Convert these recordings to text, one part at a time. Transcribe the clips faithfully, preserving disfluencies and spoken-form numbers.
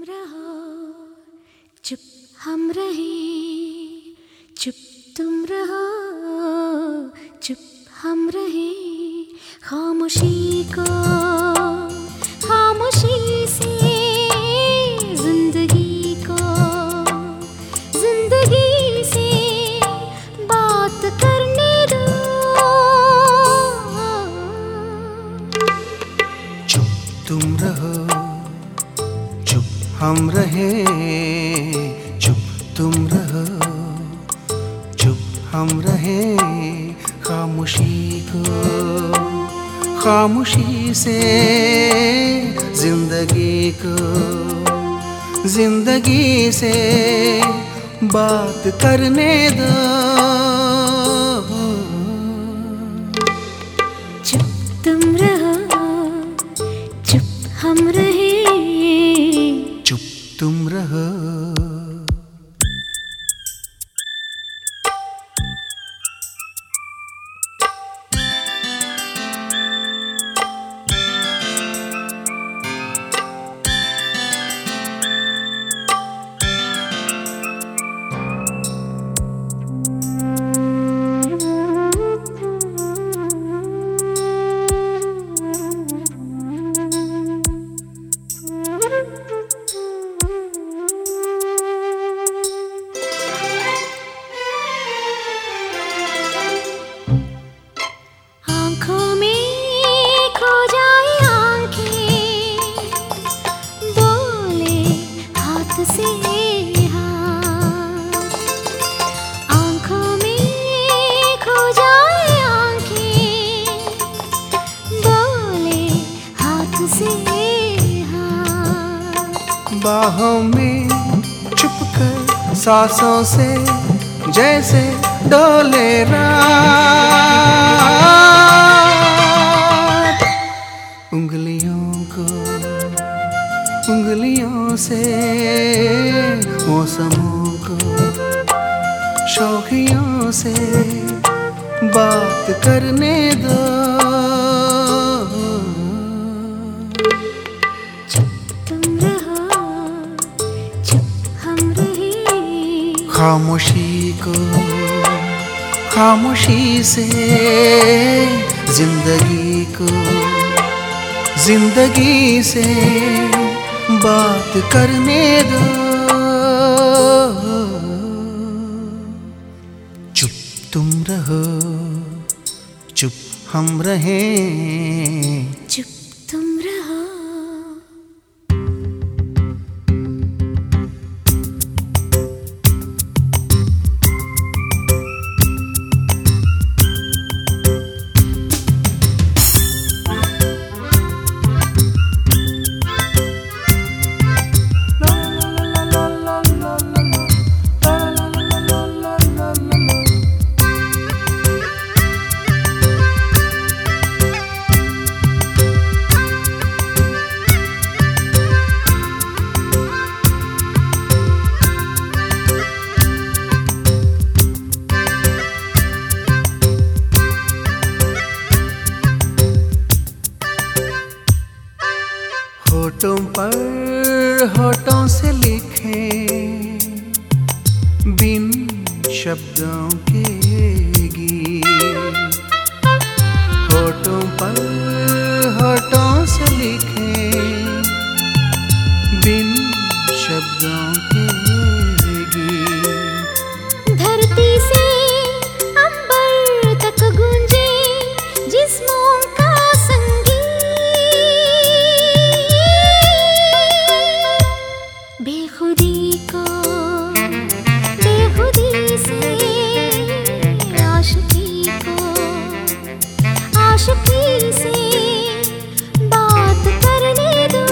रहो, चुप हम रहे, चुप तुम रहो, चुप हम रहे। खामोशी को खामोशी से जिंदगी को जिंदगी से बात करने दो। चुप तुम रहो, चुप हम रहे, चुप तुम रहो, चुप हम रहे। खामोशी को खामोशी से जिंदगी को जिंदगी से बात करने दो। चुप तुम रहो, चुप हम रहे, चुप तुम रहो। आँखों में खो जाए आँखें, बोले हाथ से हाथ। आँखों में खो जाए आँखें, बोले हाथ से हाथ। बाहों में छुपकर सांसों से जैसे डोले रात। उंगलियों को उंगलियों से मौसमों को शौकियों से बात करने दो। खामोशी को खामोशी से जिंदगी को जिंदगी से बात करने दो। चुप तुम रहो, चुप हम रहे, चुप तुम रहो। होठों पर होठों से लिखे बिन शब्दों के गीत। होठों पर होठों से लिखे बिन शब्दों के गीत। धरती से अंबर तक गूंजे जिस्मों का बेखुदी को बेखुदी से आशिकी को आशिकी से बात करने दो।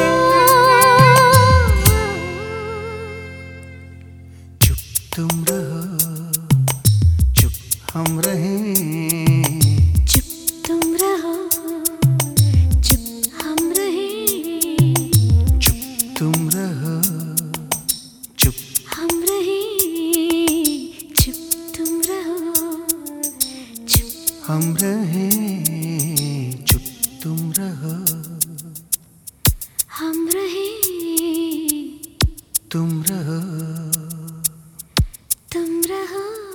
चुप तुम रहो, चुप हम रहे, चुप तुम रहो, चुप हम रहे, चुप तुम रहो, चुप हम रहे, चुप तुम रहो, चुप हम रहे, चुप तुम रहो। हम रहे। तुम रहो तुम रहो